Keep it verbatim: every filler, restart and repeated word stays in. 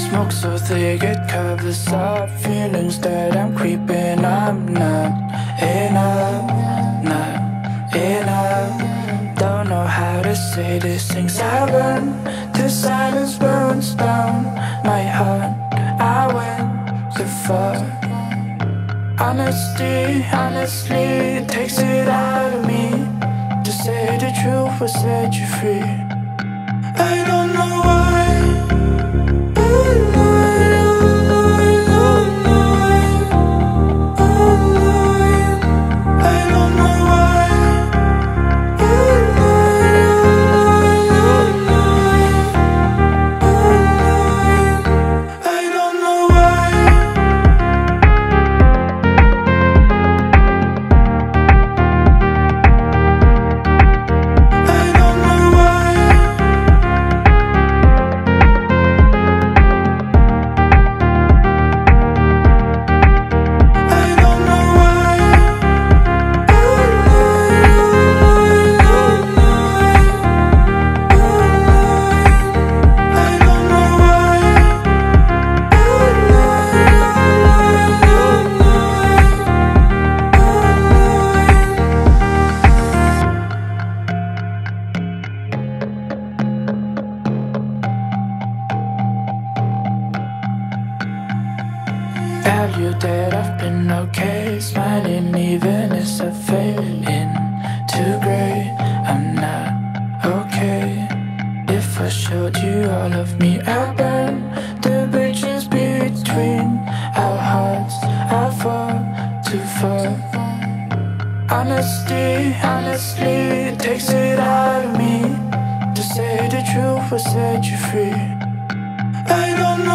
Smoke so thick it covers up feelings that I'm creeping. I'm not enough, not enough. Don't know how to say these things. I run till silence burns down my heart. I went too far. Honesty, honestly, it takes it out of me to say the truth will set you free. I don't know why. Tell you that I've been okay, smiling even as I fade into grey. I'm not okay. If I showed you all of me, I'd burn the bridges between our hearts. I fall too far. Honesty, honestly, it takes it out of me to say the truth will set you free. I don't know